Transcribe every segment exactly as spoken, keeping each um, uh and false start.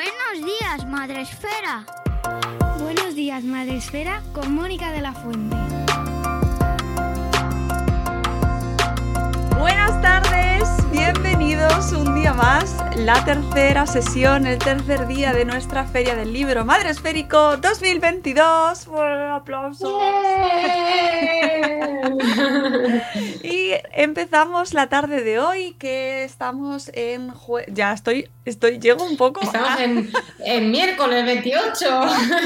Buenos días, Madre Esfera. Buenos días, Madre Esfera, con Mónica de la Fuente. Buenas tardes, bienvenidos un día más, la tercera sesión, el tercer día de nuestra Feria del Libro Madre Esférico dos mil veintidós. ¡Bueno, aplausos! Y empezamos la tarde de hoy, que estamos en jue... ya estoy, estoy, llego un poco. Estamos a... en, en miércoles veintiocho.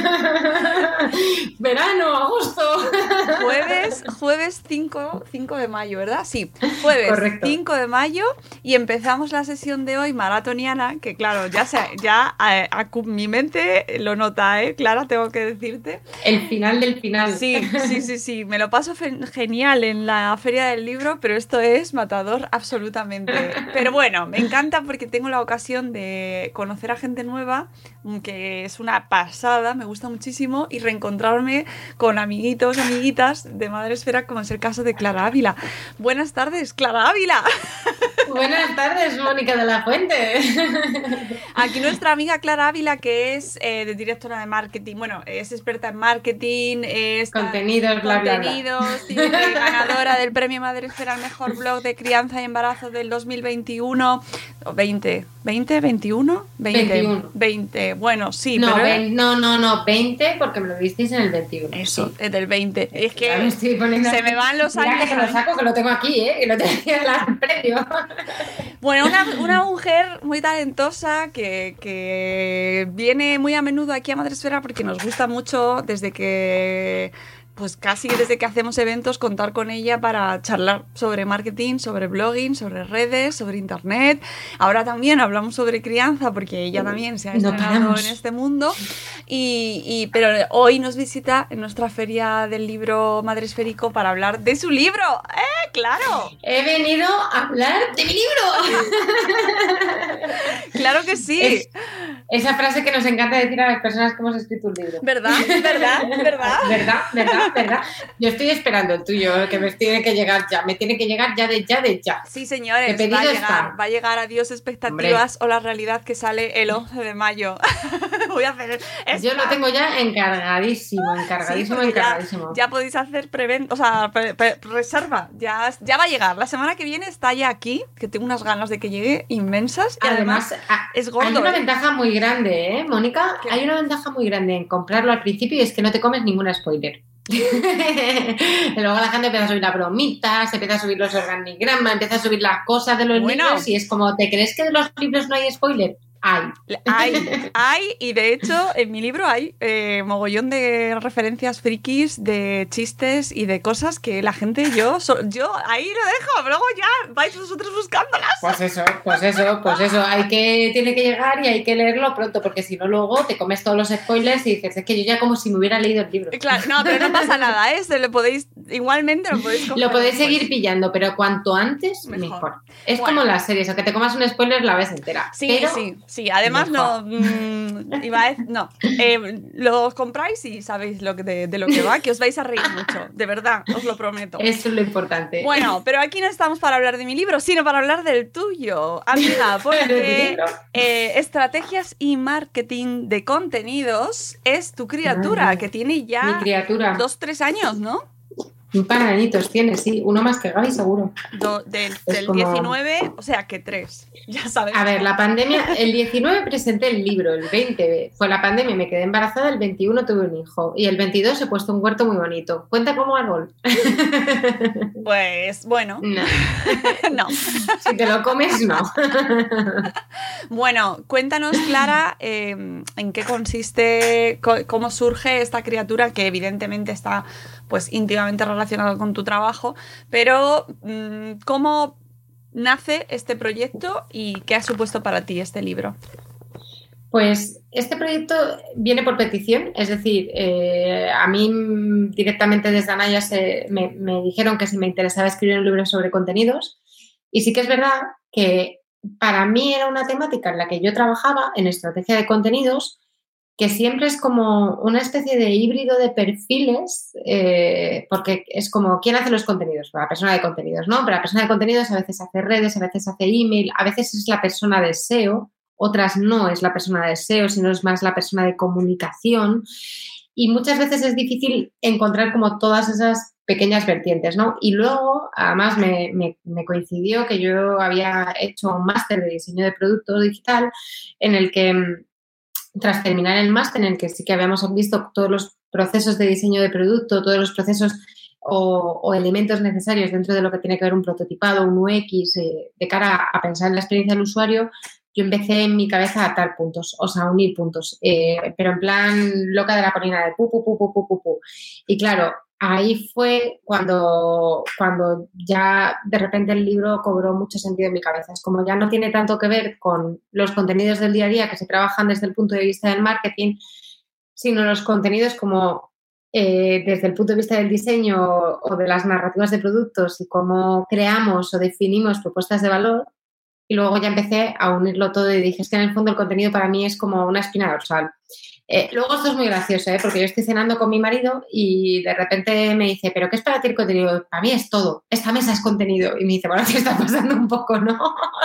Verano, agosto. Jueves, jueves cinco, cinco de mayo, ¿verdad? Sí, jueves. Correcto. cinco de mayo y empezamos la sesión de hoy maratoniana, que claro, ya, se, ya a, a, mi mente lo nota, ¿eh? Clara, tengo que decirte. El final del final. Sí, sí, sí, sí, me lo paso genial en la Feria del Libro, pero esto es matador absolutamente. Pero bueno, me encanta porque tengo la ocasión de conocer a gente nueva, que es una pasada, me gusta muchísimo, y reencontrarme con amiguitos, amiguitas de Madre Esfera, como es el caso de Clara Ávila. Buenas tardes, Clara Ávila. Buenas tardes, Mónica de la Fuente. Aquí nuestra amiga Clara Ávila, que es eh, directora de marketing, bueno, es experta en marketing, es contenidos, bla, contenidos, bla, bla. Y ganadora del premio Madre Esfera al mejor blog de crianza y embarazo del dos mil veintiuno, veinte, veinte, veintiuno, veinte, veintiuno. veinte, bueno, sí, no, pero... ve, no, no, no, veinte, porque me lo visteis en el veintiuno. Eso, sí. es del veinte. Es que ya me estoy poniendo se aquí. me van los Mira años. Que lo saco, que lo tengo aquí, ¿eh? Que lo tengo aquí al premio. Bueno, una, una mujer muy talentosa que, que viene muy a menudo aquí a Madre Esfera porque nos gusta mucho desde que... pues casi desde que hacemos eventos, contar con ella para charlar sobre marketing, sobre blogging, sobre redes, sobre internet. Ahora también hablamos sobre crianza, porque ella también se ha estrenado no en este mundo. Y, y, pero hoy nos visita en nuestra Feria del Libro Madre Esférico para hablar de su libro. ¡Eh, claro! He venido a hablar de mi libro. ¡Claro que sí! Es, esa frase que nos encanta decir a las personas que hemos escrito un libro. ¿Verdad? ¿Verdad? ¿Verdad? ¿Verdad? ¿Verdad? ¿Verdad? Yo estoy esperando el tuyo, que me tiene que llegar ya, me tiene que llegar ya de ya de ya. Sí, señores, va a, llegar, va a llegar a Dios expectativas. Hombre. O la realidad que sale el once de mayo. Voy a hacer... Yo lo tengo ya encargadísimo, encargadísimo, sí, encargadísimo. Ya, ya podéis hacer preventa, o sea, pre, pre, reserva, ya, ya va a llegar. La semana que viene está ya aquí, que tengo unas ganas de que llegue inmensas. Y además, además es gordo. Hay una ¿eh? ventaja muy grande, ¿eh, Mónica? ¿Qué? Hay una ventaja muy grande en comprarlo al principio y es que no te comes ningún spoiler. Y luego la gente empieza a subir las bromitas, se empieza a subir los organigramas, empieza a subir las cosas de los bueno, libros y es como, ¿te crees que de los libros no hay spoiler? Hay. Hay, hay, y de hecho en mi libro hay eh, mogollón de referencias frikis, de chistes y de cosas que la gente, yo, so, yo ahí lo dejo, luego ya vais vosotros buscándolas. Pues eso, pues eso, pues eso, hay que, tiene que llegar y hay que leerlo pronto, porque si no luego te comes todos los spoilers y dices, es que yo ya como si me hubiera leído el libro. Claro, no, pero no pasa nada, ¿eh? Se lo podéis, igualmente lo podéis coger. Lo podéis seguir pues. pillando, pero cuanto antes, mejor. mejor. Es bueno. como las series, aunque te comas un spoiler la ves entera. Sí, pero sí. Sí, además mejor. no, mmm, iba a decir, no, eh, lo compráis y sabéis lo que de, de lo que va, que os vais a reír mucho, de verdad, os lo prometo. Eso es lo importante. Bueno, pero aquí no estamos para hablar de mi libro, sino para hablar del tuyo, amiga, porque eh, Estrategias y Marketing de Contenidos es tu criatura, Ay, que tiene ya mi criatura. dos, tres años, ¿no? Un par de añitos tiene, sí. Uno más que Gaby, seguro. Do, de, del como... diecinueve, o sea que tres. Ya sabes. A ver, la pandemia... El diecinueve presenté el libro, el veinte fue la pandemia, me quedé embarazada, el veintiuno tuve un hijo y el veintidós he puesto un huerto muy bonito. ¿Cuenta como árbol? Pues, bueno. No. No. Si te lo comes, no. Bueno, cuéntanos, Clara, eh, en qué consiste, cómo surge esta criatura que evidentemente está pues íntimamente relacionado con tu trabajo, pero ¿cómo nace este proyecto y qué ha supuesto para ti este libro? Pues este proyecto viene por petición, es decir, eh, a mí directamente desde Anaya se, me, me dijeron que si me interesaba escribir un libro sobre contenidos y sí que es verdad que para mí era una temática en la que yo trabajaba en estrategia de contenidos que siempre es como una especie de híbrido de perfiles, eh, porque es como, ¿quién hace los contenidos? Pues la persona de contenidos, ¿no? Pero la persona de contenidos a veces hace redes, a veces hace email, a veces es la persona de S E O, otras no es la persona de S E O, sino es más la persona de comunicación. Y muchas veces es difícil encontrar como todas esas pequeñas vertientes, ¿no? Y luego, además, me, me, me coincidió que yo había hecho un máster de diseño de producto digital en el que, tras terminar el máster, en el que sí que habíamos visto todos los procesos de diseño de producto, todos los procesos o, o elementos necesarios dentro de lo que tiene que ver un prototipado, un U X, eh, de cara a pensar en la experiencia del usuario, yo empecé en mi cabeza a atar puntos, o sea, a unir puntos, eh, pero en plan loca de la colina de pu, pu, pu, pu, pu, pu, pu. Y claro, ahí fue cuando, cuando ya de repente el libro cobró mucho sentido en mi cabeza. Es como ya no tiene tanto que ver con los contenidos del día a día que se trabajan desde el punto de vista del marketing, sino los contenidos como eh, desde el punto de vista del diseño o de las narrativas de productos y cómo creamos o definimos propuestas de valor. Y luego ya empecé a unirlo todo y dije, es que en el fondo el contenido para mí es como una espina dorsal. Eh, luego esto es muy gracioso, ¿eh? Porque yo estoy cenando con mi marido y de repente me dice, ¿pero qué es para ti el contenido? Para mí es todo, esta mesa es contenido. Y me dice, bueno, te está pasando un poco, ¿no?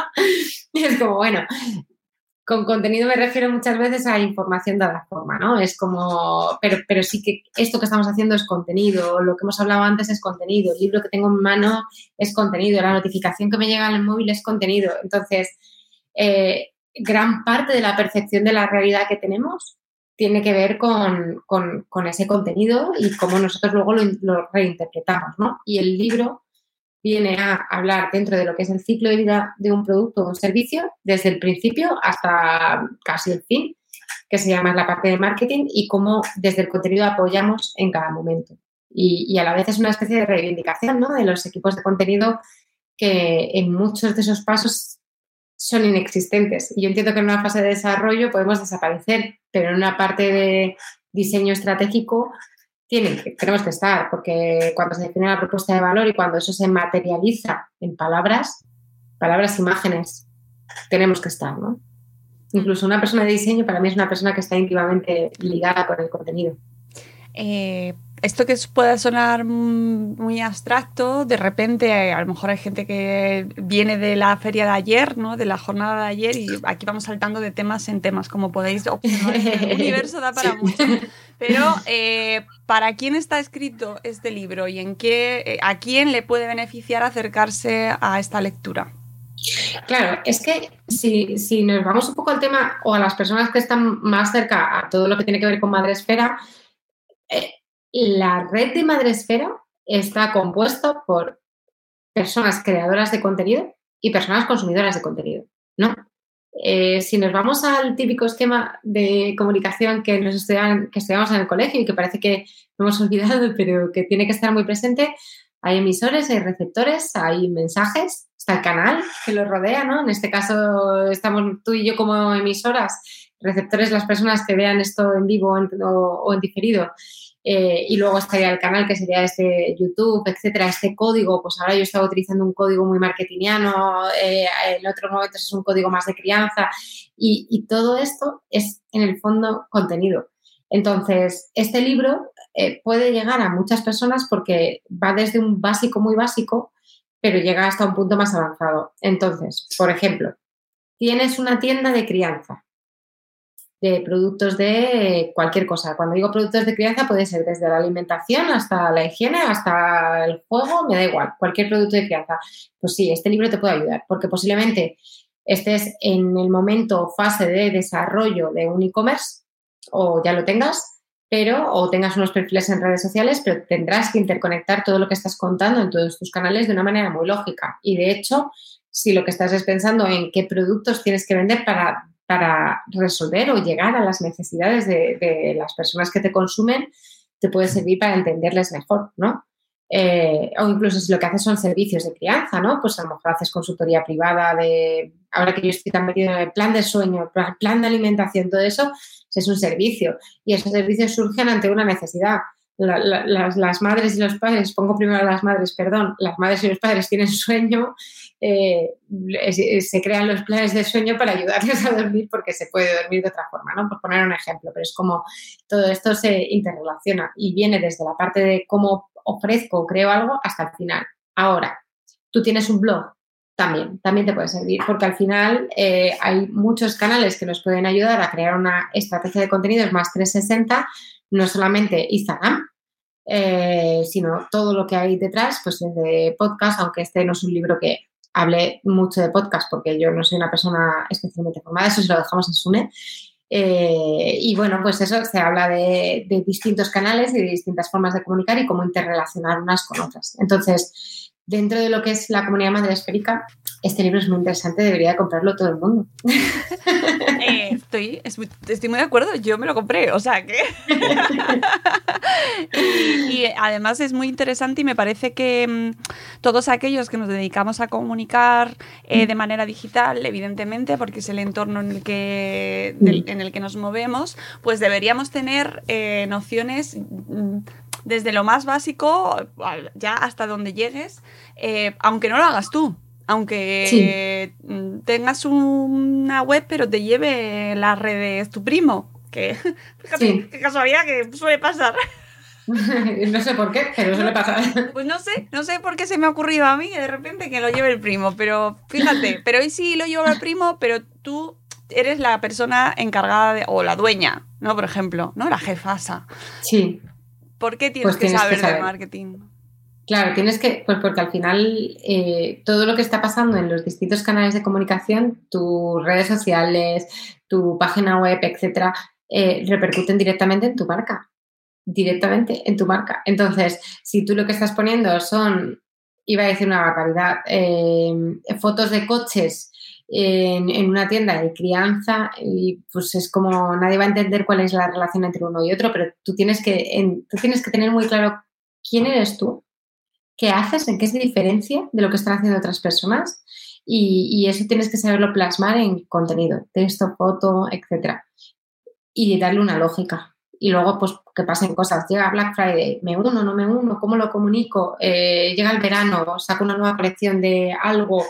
Y es como, bueno, con contenido me refiero muchas veces a información dada forma, ¿no? Es como, pero, pero sí que esto que estamos haciendo es contenido, lo que hemos hablado antes es contenido, el libro que tengo en mano es contenido, la notificación que me llega en el móvil es contenido. Entonces, eh, gran parte de la percepción de la realidad que tenemos tiene que ver con, con, con ese contenido y cómo nosotros luego lo, lo reinterpretamos, ¿no? Y el libro viene a hablar dentro de lo que es el ciclo de vida de un producto o un servicio, desde el principio hasta casi el fin, que se llama la parte de marketing, y cómo desde el contenido apoyamos en cada momento. Y, y a la vez es una especie de reivindicación, ¿no?, de los equipos de contenido que en muchos de esos pasos son inexistentes. Y yo entiendo que en una fase de desarrollo podemos desaparecer, pero en una parte de diseño estratégico tienen que, tenemos que estar, porque cuando se define la propuesta de valor y cuando eso se materializa en palabras, palabras, imágenes, tenemos que estar, ¿no? Incluso una persona de diseño para mí es una persona que está íntimamente ligada con el contenido. Eh, esto que puede sonar muy abstracto, de repente a lo mejor hay gente que viene de la feria de ayer, ¿no?, de la jornada de ayer, y aquí vamos saltando de temas en temas, como podéis observar. El universo da para sí. mucho. Pero eh, ¿para quién está escrito este libro y en qué, a quién le puede beneficiar acercarse a esta lectura? Claro, es que si, si nos vamos un poco al tema o a las personas que están más cerca a todo lo que tiene que ver con Madresfera, eh, la red de Madresfera está compuesta por personas creadoras de contenido y personas consumidoras de contenido, ¿no? Eh, si nos vamos al típico esquema de comunicación que nos estudian, que estudiamos en el colegio y que parece que no hemos olvidado, pero que tiene que estar muy presente, hay emisores, hay receptores, hay mensajes, está el canal que los rodea, ¿no? En este caso estamos tú y yo como emisoras, receptores las personas que vean esto en vivo en, o, o en diferido. Eh, y luego estaría el canal que sería este YouTube, etcétera, este código, pues ahora yo estaba utilizando un código muy marketingiano, eh, en otros momentos es un código más de crianza y, y todo esto es en el fondo contenido. Entonces, este libro eh, puede llegar a muchas personas porque va desde un básico muy básico, pero llega hasta un punto más avanzado. Entonces, por ejemplo, tienes una tienda de crianza, de productos de cualquier cosa. Cuando digo productos de crianza puede ser desde la alimentación hasta la higiene, hasta el juego, me da igual, cualquier producto de crianza. Pues sí, este libro te puede ayudar, porque posiblemente estés en el momento, fase de desarrollo de un e-commerce o ya lo tengas, pero o tengas unos perfiles en redes sociales, pero tendrás que interconectar todo lo que estás contando en todos tus canales de una manera muy lógica. Y de hecho, si lo que estás es pensando en qué productos tienes que vender para para resolver o llegar a las necesidades de, de las personas que te consumen, te puede servir para entenderles mejor, ¿no? Eh, o incluso si lo que haces son servicios de crianza, ¿no? Pues a lo mejor haces consultoría privada de, ahora que yo estoy tan metido en el plan de sueño, plan de alimentación, todo eso, es un servicio. Y esos servicios surgen ante una necesidad. La, la, las, las madres y los padres, pongo primero a las madres, perdón, las madres y los padres tienen sueño, eh, se crean los planes de sueño para ayudarles a dormir porque se puede dormir de otra forma, ¿no? Por poner un ejemplo, pero es como todo esto se interrelaciona y viene desde la parte de cómo ofrezco o creo algo hasta el final. Ahora, tú tienes un blog, también, también te puede servir, porque al final eh, hay muchos canales que nos pueden ayudar a crear una estrategia de contenidos más trescientos sesenta, no solamente Instagram, eh, sino todo lo que hay detrás, pues desde podcast, aunque este no es un libro que hable mucho de podcast, porque yo no soy una persona especialmente formada, eso se lo dejamos en Sune. Eh, y bueno, pues eso, se habla de, de distintos canales y de distintas formas de comunicar y cómo interrelacionar unas con otras. Entonces, dentro de lo que es la comunidad madresférica, este libro es muy interesante, debería comprarlo todo el mundo. Eh, estoy, estoy muy de acuerdo, yo me lo compré, o sea que... y, y además es muy interesante y me parece que mmm, todos aquellos que nos dedicamos a comunicar eh, de manera digital, evidentemente, porque es el entorno en el que, del, en el que nos movemos, pues deberíamos tener eh, nociones... Mmm, desde lo más básico, ya hasta donde llegues, eh, aunque no lo hagas tú, aunque sí. tengas una web pero te lleve las redes tu primo, que fíjate sí. qué casualidad que suele pasar. No sé por qué, pero suele pasar. Pues no sé, no sé por qué se me ha ocurrido a mí de repente que lo lleve el primo, pero fíjate, pero hoy sí lo llevo el primo, pero tú eres la persona encargada de, o la dueña, ¿no? Por ejemplo, ¿no? La jefasa. Sí. ¿Por qué tienes, pues que, tienes saber que saber de marketing? Claro, tienes que, pues porque al final eh, todo lo que está pasando en los distintos canales de comunicación, tus redes sociales, tu página web, etcétera, eh, repercuten directamente en tu marca, directamente en tu marca. Entonces, si tú lo que estás poniendo son, iba a decir una barbaridad, eh, fotos de coches en, en una tienda de crianza, y pues es como nadie va a entender cuál es la relación entre uno y otro, pero tú tienes que, en, tú tienes que tener muy claro quién eres tú, qué haces, en qué se diferencia de lo que están haciendo otras personas, y, y eso tienes que saberlo plasmar en contenido, texto, foto, etcétera, y darle una lógica. Y luego, pues, que pasen cosas. Llega Black Friday, me uno, no me uno, ¿cómo lo comunico? Eh, llega el verano, saco una nueva colección de algo,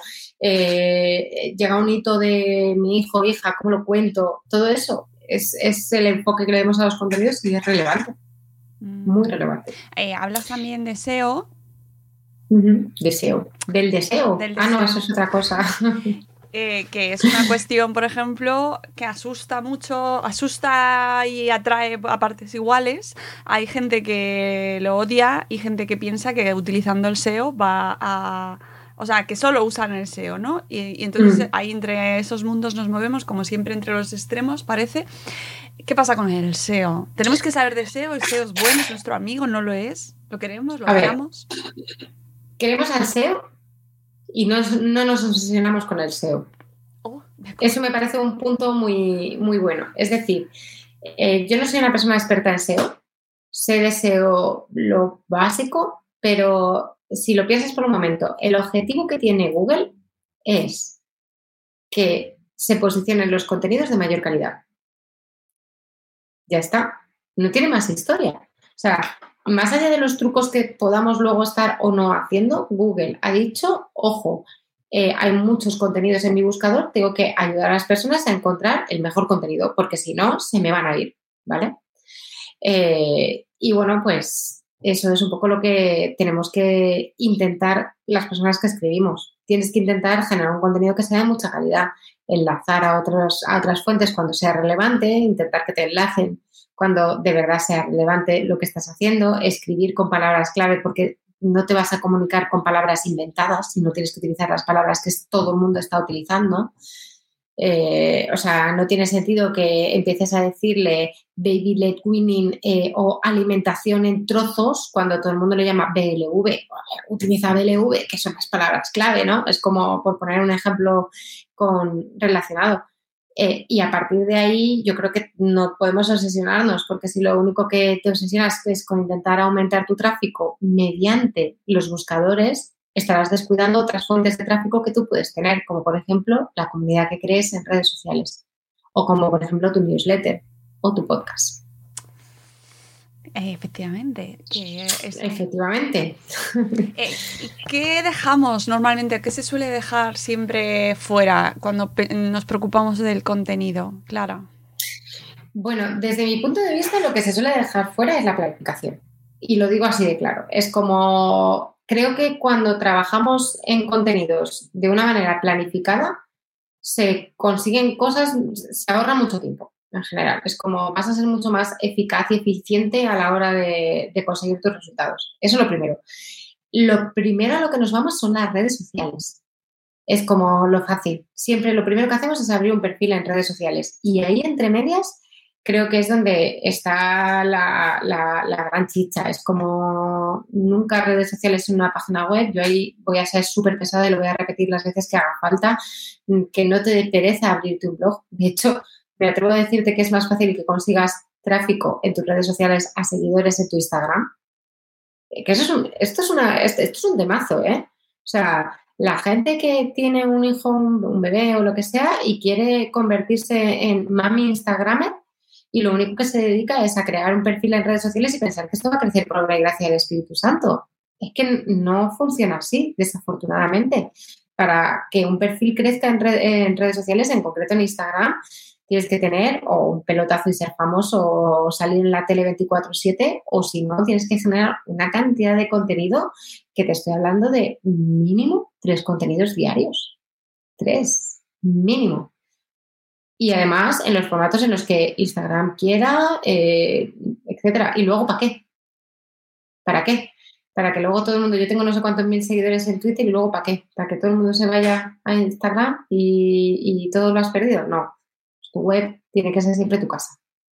eh, llega un hito de mi hijo o hija, ¿cómo lo cuento? Todo eso es, es el enfoque que le demos a los contenidos y es relevante, mm. muy relevante. Eh, hablas también de S E O. Uh-huh. Deseo. ¿Del deseo? Del ah, deseo. No, eso es otra cosa. Eh, que es una cuestión, por ejemplo, que asusta mucho, asusta y atrae a partes iguales. Hay gente que lo odia y gente que piensa que utilizando el S E O va a... O sea, que solo usan el S E O, ¿no? Y, y entonces mm. ahí entre esos mundos nos movemos, como siempre entre los extremos, parece. ¿Qué pasa con el S E O? ¿Tenemos que saber de S E O? ¿El S E O es bueno? ¿Es nuestro amigo? ¿No lo es? ¿Lo queremos? ¿Lo odiamos? Queremos al S E O y no, no nos obsesionamos con el S E O. Oh, eso me parece un punto muy, muy bueno. Es decir, eh, yo no soy una persona experta en S E O, sé de S E O lo básico, pero si lo piensas por un momento, el objetivo que tiene Google es que se posicionen los contenidos de mayor calidad. Ya está, no tiene más historia. O sea, más allá de los trucos que podamos luego estar o no haciendo, Google ha dicho, ojo, eh, hay muchos contenidos en mi buscador, tengo que ayudar a las personas a encontrar el mejor contenido, porque si no, se me van a ir, ¿vale? Eh, y bueno, pues eso es un poco lo que tenemos que intentar las personas que escribimos. Tienes que intentar generar un contenido que sea de mucha calidad, enlazar a, otros, a otras fuentes cuando sea relevante, intentar que te enlacen cuando de verdad sea relevante lo que estás haciendo, escribir con palabras clave, porque no te vas a comunicar con palabras inventadas, sino tienes que utilizar las palabras que todo el mundo está utilizando. Eh, o sea, no tiene sentido que empieces a decirle baby led weaning eh, o alimentación en trozos cuando todo el mundo le llama B L V. Utiliza B L V, que son las palabras clave, ¿no? Es como, por poner un ejemplo con, relacionado. Eh, y a partir de ahí yo creo que no podemos obsesionarnos, porque si lo único que te obsesionas es con intentar aumentar tu tráfico mediante los buscadores, estarás descuidando otras fuentes de tráfico que tú puedes tener, como por ejemplo la comunidad que crees en redes sociales, o como por ejemplo tu newsletter o tu podcast. Efectivamente. Que es... Efectivamente. Eh, ¿Qué dejamos normalmente? ¿Qué se suele dejar siempre fuera cuando pe- nos preocupamos del contenido? Clara. Bueno, desde mi punto de vista lo que se suele dejar fuera es la planificación. Y lo digo así de claro. Es como creo que cuando trabajamos en contenidos de una manera planificada, se consiguen cosas, se ahorra mucho tiempo en general. Es como vas a ser mucho más eficaz y eficiente a la hora de, de conseguir tus resultados. Eso es lo primero. Lo primero a lo que nos vamos son las redes sociales. Es como lo fácil. Siempre lo primero que hacemos es abrir un perfil en redes sociales. Y ahí, entre medias, creo que es donde está la, la, la gran chicha. Es como nunca redes sociales en una página web. Yo ahí voy a ser súper pesada y lo voy a repetir las veces que haga falta. Que no te dé pereza abrirte un blog. De hecho, me atrevo a decirte que es más fácil que consigas tráfico en tus redes sociales a seguidores en tu Instagram. Que eso es un, esto, es una, esto es un temazo, ¿eh? O sea, la gente que tiene un hijo, un, un bebé o lo que sea y quiere convertirse en mami Instagramer y lo único que se dedica es a crear un perfil en redes sociales y pensar que esto va a crecer por obra y gracia del Espíritu Santo. Es que no funciona así, desafortunadamente. Para que un perfil crezca en, red, en redes sociales, en concreto en Instagram, tienes que tener o un pelotazo y ser famoso o salir en la tele veinticuatro siete o si no, tienes que generar una cantidad de contenido que te estoy hablando de mínimo tres contenidos diarios. Tres, mínimo. Y además en los formatos en los que Instagram quiera, eh, etcétera. Y luego, ¿para qué? ¿Para qué? Para que luego todo el mundo, yo tengo no sé cuántos mil seguidores en Twitter y luego ¿para qué? ¿Para que todo el mundo se vaya a Instagram y, y todo lo has perdido? No. Tu web tiene que ser siempre tu casa.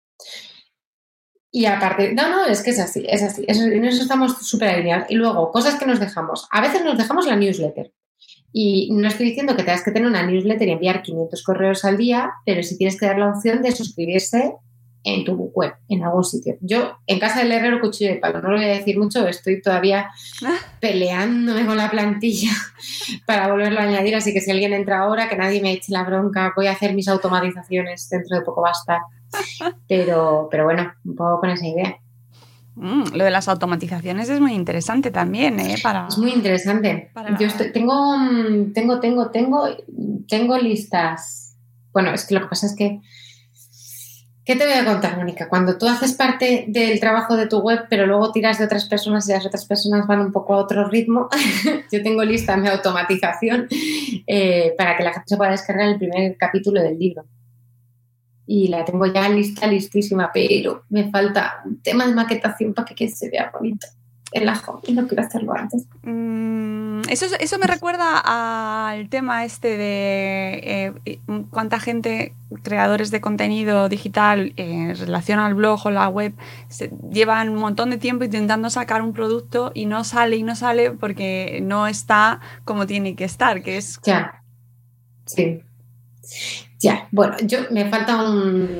Y aparte, no, no, es que es así, es así. Eso, en eso estamos súper alineados. Y luego, cosas que nos dejamos. A veces nos dejamos la newsletter. Y no estoy diciendo que tengas que tener una newsletter y enviar quinientos correos al día, pero sí tienes que dar la opción de suscribirse en tu web, en algún sitio. Yo, en casa del herrero, cuchillo de palo, no lo voy a decir mucho, estoy todavía peleándome con la plantilla para volverlo a añadir, así que si alguien entra ahora, que nadie me eche la bronca, voy a hacer mis automatizaciones, dentro de poco va a estar. Pero, pero bueno, un poco con esa idea. Mm, lo de las automatizaciones es muy interesante también, ¿eh? Para, es muy interesante. Para... Yo estoy, tengo, tengo, tengo, tengo, tengo listas. Bueno, es que lo que pasa es que ¿qué te voy a contar, Mónica? Cuando tú haces parte del trabajo de tu web, pero luego tiras de otras personas y las otras personas van un poco a otro ritmo, yo tengo lista mi automatización eh, para que la gente se pueda descargar el primer capítulo del libro. Y la tengo ya lista, listísima, pero me falta un tema de maquetación para que se vea bonito en la home y no quiero hacerlo antes. Mm, eso, eso me recuerda al tema este de eh, cuánta gente, creadores de contenido digital en relación al blog o la web, se llevan un montón de tiempo intentando sacar un producto y no sale y no sale porque no está como tiene que estar, que es... Ya, sí. Ya, bueno, yo me falta un...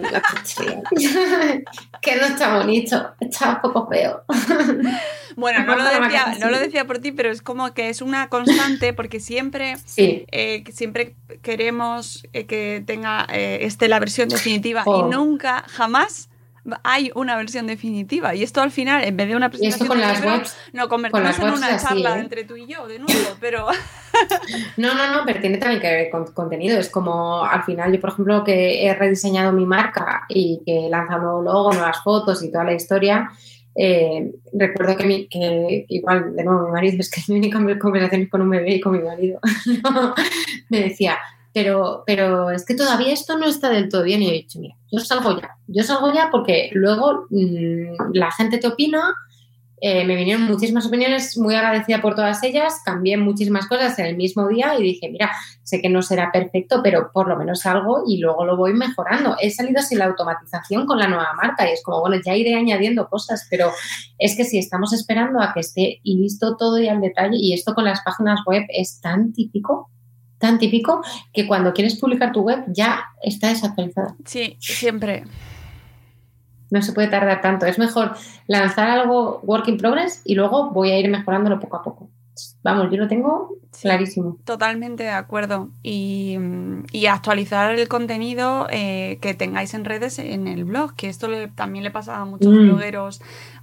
que no está bonito, está un poco feo. Bueno, no lo, decía, no lo decía por ti, pero es como que es una constante porque siempre, sí. eh, siempre queremos eh, que tenga eh, este la versión definitiva oh. y nunca, jamás hay una versión definitiva. Y esto al final, en vez de una presentación con de las libro, webs, no convertimos en una así, charla ¿eh? entre tú y yo, de nuevo, pero... No, no, no, pero tiene también que ver con contenido. Es como, al final, yo, por ejemplo, que he rediseñado mi marca y que he lanzado un nuevo logo, nuevas fotos y toda la historia... Eh, recuerdo que, mi, que igual, de nuevo, mi marido, es que mi única conversación es con un bebé y con mi marido, me decía, pero, pero es que todavía esto no está del todo bien. Y yo he dicho, mira, yo salgo ya, yo salgo ya porque luego mmm, la gente te opina, eh, me vinieron muchísimas opiniones, muy agradecida por todas ellas, cambié muchísimas cosas en el mismo día y dije, mira, sé que no será perfecto, pero por lo menos salgo y luego lo voy mejorando. He salido sin la automatización con la nueva marca y es como, bueno, ya iré añadiendo cosas, pero es que si estamos esperando a que esté y listo todo y al detalle, y esto con las páginas web es tan típico, tan típico, que cuando quieres publicar tu web ya está desactualizada. Sí, siempre. No se puede tardar tanto. Es mejor lanzar algo work in progress y luego voy a ir mejorándolo poco a poco. Vamos, yo lo tengo clarísimo. Sí, totalmente de acuerdo. Y, y actualizar el contenido eh, que tengáis en redes en el blog, que esto le, también le pasa a muchos mm. blogueros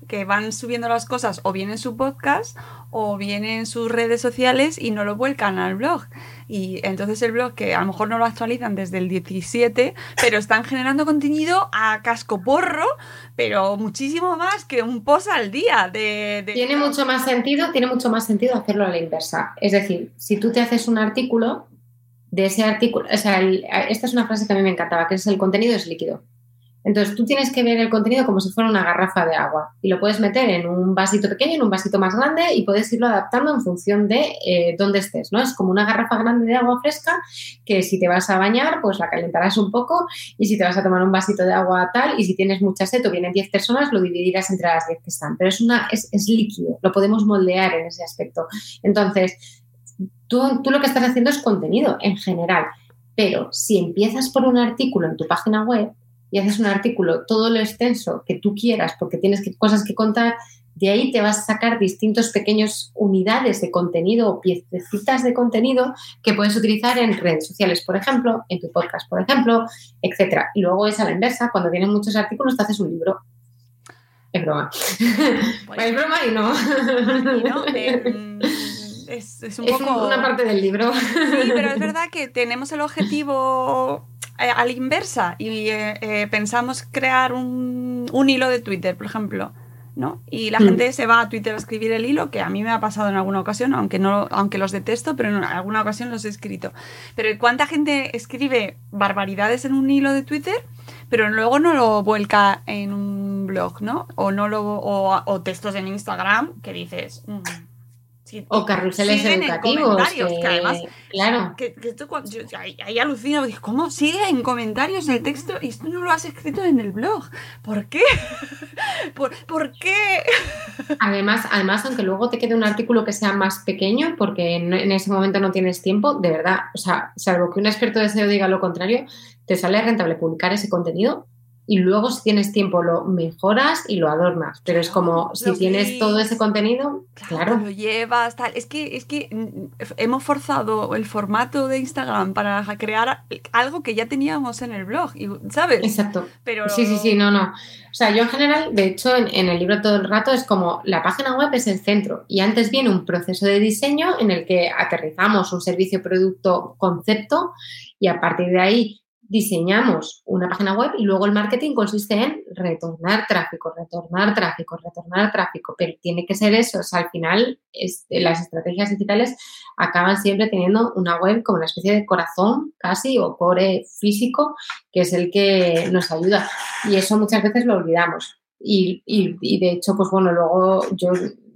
que van subiendo las cosas o bien en su podcast o bien en sus redes sociales y no lo vuelcan al blog. Y entonces el blog, que a lo mejor no lo actualizan desde el diecisiete, pero están generando contenido a cascoporro, pero muchísimo más que un post al día. De, de... Tiene mucho más sentido, tiene mucho más sentido hacerlo a la inversa. Es decir, si tú te haces un artículo, de ese artículo, o sea, el, esta es una frase que a mí me encantaba, que es: el contenido es líquido. Entonces tú tienes que ver el contenido como si fuera una garrafa de agua y lo puedes meter en un vasito pequeño, en un vasito más grande y puedes irlo adaptando en función de eh, dónde estés, ¿no? Es como una garrafa grande de agua fresca que si te vas a bañar, pues la calentarás un poco, y si te vas a tomar un vasito de agua tal, y si tienes mucha sed o vienen diez personas, lo dividirás entre las diez que están. Pero es, una, es, es líquido, lo podemos moldear en ese aspecto. Entonces, tú, tú lo que estás haciendo es contenido en general, pero si empiezas por un artículo en tu página web y haces un artículo todo lo extenso que tú quieras porque tienes que, cosas que contar, de ahí te vas a sacar distintos pequeños unidades de contenido o piececitas de contenido que puedes utilizar en redes sociales, por ejemplo, en tu podcast, por ejemplo, etcétera. Y luego es a la inversa, cuando tienes muchos artículos te haces un libro. Es broma. Pues, es broma y no. Y no eh, es, es un es poco... una parte del libro. Sí, pero es verdad que tenemos el objetivo a la inversa y eh, eh, pensamos crear un, un hilo de Twitter, por ejemplo, ¿no? Y la mm. gente se va a Twitter a escribir el hilo, que a mí me ha pasado en alguna ocasión, aunque no, aunque los detesto, pero en alguna ocasión los he escrito. Pero ¿cuánta gente escribe barbaridades en un hilo de Twitter, pero luego no lo vuelca en un blog, ¿no? O no lo o, o textos en Instagram que dices... Mm, sí, o carruseles educativos. En que, que además, claro. Que, que esto, yo, ahí, ahí alucino, digo, ¿cómo sigue en comentarios el texto y esto no lo has escrito en el blog? ¿Por qué? ¿Por, ¿por qué? Además, además, aunque luego te quede un artículo que sea más pequeño, porque en, en ese momento no tienes tiempo, de verdad, o sea, salvo que un experto de S E O diga lo contrario, te sale rentable publicar ese contenido. Y luego, si tienes tiempo, lo mejoras y lo adornas. Pero es como, si tienes links, todo ese contenido, claro. claro. Lo llevas, tal. Es que, es que hemos forzado el formato de Instagram para crear algo que ya teníamos en el blog, ¿sabes? Exacto. Pero... Sí, sí, sí, no, no. O sea, yo en general, de hecho, en, en el libro todo el rato es como, la página web es el centro. Y antes viene un proceso de diseño en el que aterrizamos un servicio, producto, concepto, y a partir de ahí diseñamos una página web y luego el marketing consiste en retornar tráfico, retornar tráfico, retornar tráfico, pero tiene que ser eso. O sea, al final es, las estrategias digitales acaban siempre teniendo una web como una especie de corazón casi o core físico que es el que nos ayuda y eso muchas veces lo olvidamos y, y, y de hecho, pues bueno, luego yo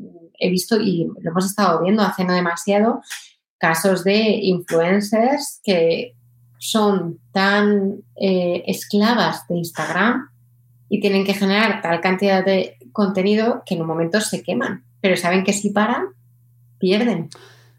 he visto y lo hemos estado viendo hace no demasiado casos de influencers que son tan eh, esclavas de Instagram y tienen que generar tal cantidad de contenido que en un momento se queman, pero saben que si paran, pierden.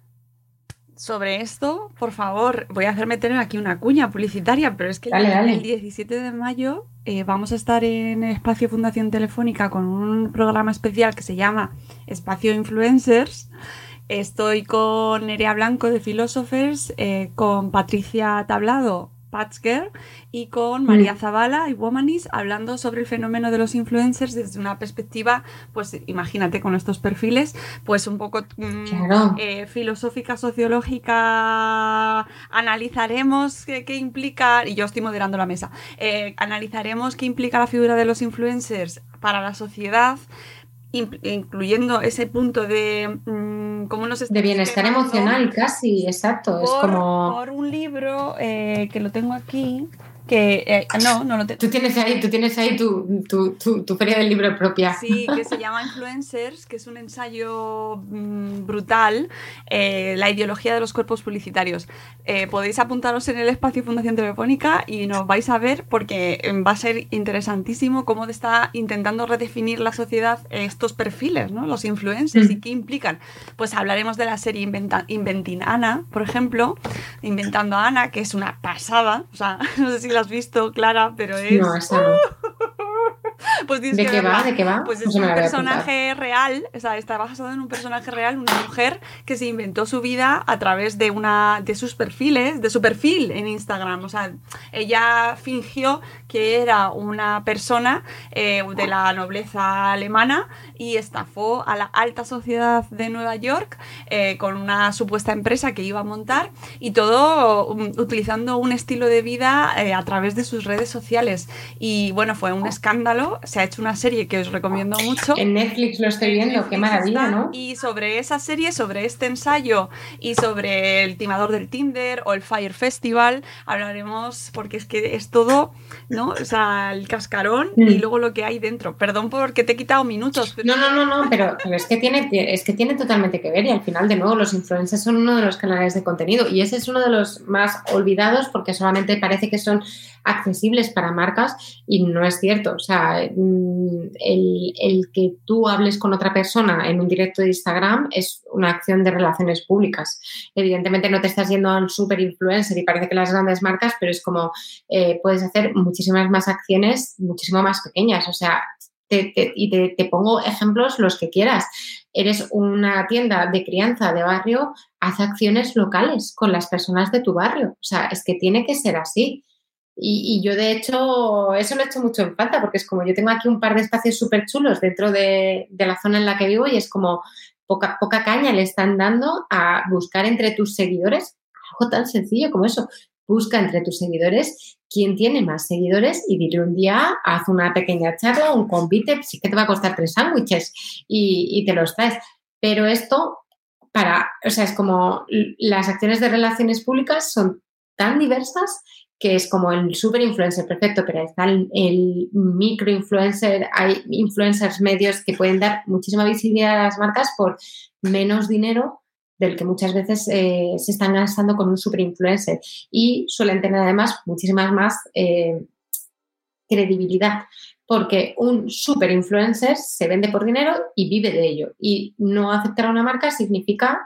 Sobre esto, por favor, voy a hacerme tener aquí una cuña publicitaria, pero es que dale, el, dale. el diecisiete de mayo eh, vamos a estar en Espacio Fundación Telefónica con un programa especial que se llama Espacio Influencers. Estoy con Nerea Blanco de Philosophers, eh, con Patricia Tablado, Patchgirl, y con María Zavala y Womanis hablando sobre el fenómeno de los influencers desde una perspectiva, pues imagínate con estos perfiles, pues un poco mmm, claro. eh, filosófica, sociológica. Analizaremos qué, qué implica, y yo estoy moderando la mesa, eh, analizaremos qué implica la figura de los influencers para la sociedad, incluyendo ese punto de mmm, cómo nos de bienestar emocional casi, exacto, por, es como por un libro eh, que lo tengo aquí que eh, no, no lo tengo. Tú tienes ahí, tú tienes ahí tu, tu, tu, tu feria del libro propia. Sí, que se llama Influencers, que es un ensayo mmm, brutal, eh, la ideología de los cuerpos publicitarios. Eh, podéis apuntaros en el Espacio Fundación Telefónica y nos vais a ver porque va a ser interesantísimo cómo está intentando redefinir la sociedad estos perfiles, ¿no? Los influencers mm. y qué implican. Pues hablaremos de la serie Inventa, Inventing Ana, por ejemplo, Inventando a Ana, que es una pasada, o sea, no sé si la has visto, Clara, pero es... No, esa no. Pues ¿De qué va? ¿De qué va? Pues es un personaje real, o sea, está basado en un personaje real, una mujer que se inventó su vida a través de una de sus perfiles, de su perfil en Instagram. O sea, ella fingió que era una persona eh, de la nobleza alemana y estafó a la alta sociedad de Nueva York eh, con una supuesta empresa que iba a montar, y todo um, utilizando un estilo de vida eh, a través de sus redes sociales. Y bueno, fue un escándalo. Se ha hecho una serie que os recomiendo mucho. En Netflix lo estoy viendo, qué maravilla, está, ¿no? Y sobre esa serie, sobre este ensayo y sobre el timador del Tinder o el Fire Festival hablaremos, porque es que es todo, ¿no? O sea, el cascarón mm. y luego lo que hay dentro. Perdón porque te he quitado minutos. Pero... No, no, no, no, pero, pero es, que tiene, es que tiene totalmente que ver, y al final, de nuevo, los influencers son uno de los canales de contenido, y ese es uno de los más olvidados porque solamente parece que son accesibles para marcas, y no es cierto. O sea, el, el que tú hables con otra persona en un directo de Instagram es una acción de relaciones públicas. Evidentemente no te estás yendo a un super influencer y parece que las grandes marcas, pero es como eh, puedes hacer muchísimas más acciones, muchísimo más pequeñas. O sea, te, te, y te, te pongo ejemplos los que quieras. Eres una tienda de crianza de barrio, haz acciones locales con las personas de tu barrio. O sea, es que tiene que ser así. Y, y yo, de hecho, eso lo he hecho mucho en falta, porque es como yo tengo aquí un par de espacios súper chulos dentro de, de la zona en la que vivo, y es como poca, poca caña le están dando a buscar entre tus seguidores algo tan sencillo como eso. Busca entre tus seguidores quién tiene más seguidores y dile un día, haz una pequeña charla, un convite, sí que te va a costar tres sándwiches y, y te los traes. Pero esto, para, o sea, es como las acciones de relaciones públicas son tan diversas que es como el super influencer perfecto, pero está el, el micro influencer, hay influencers medios que pueden dar muchísima visibilidad a las marcas por menos dinero del que muchas veces eh, se están gastando con un super influencer, y suelen tener además muchísimas más eh, credibilidad, porque un super influencer se vende por dinero y vive de ello, y no aceptar a una marca significa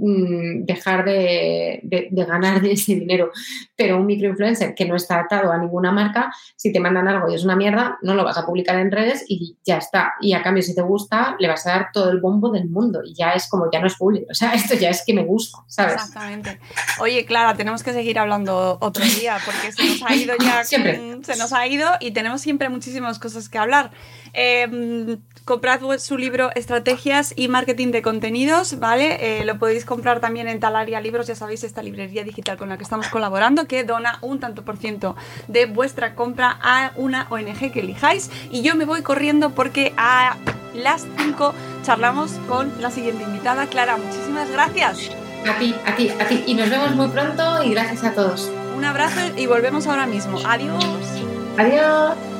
dejar de, de, de ganar de ese dinero. Pero un microinfluencer que no está atado a ninguna marca, si te mandan algo y es una mierda, no lo vas a publicar en redes y ya está. Y a cambio, si te gusta, le vas a dar todo el bombo del mundo, y ya es como, ya no es público. O sea, esto ya es que me gusta, ¿sabes? Exactamente. Oye, Clara, tenemos que seguir hablando otro día porque se nos ha ido ya. Siempre. Se nos ha ido y tenemos siempre muchísimas cosas que hablar. Eh, comprad su libro Estrategias y Marketing de Contenidos, ¿vale? Eh, lo podéis comprar también en Talaria Libros, ya sabéis, esta librería digital con la que estamos colaborando, que dona un tanto por ciento de vuestra compra a una O N G que elijáis. Y yo me voy corriendo porque a las cinco charlamos con la siguiente invitada. Clara, muchísimas gracias. A ti, a ti, a ti. Y nos vemos muy pronto, y gracias a todos. Un abrazo y volvemos ahora mismo. Adiós. Adiós.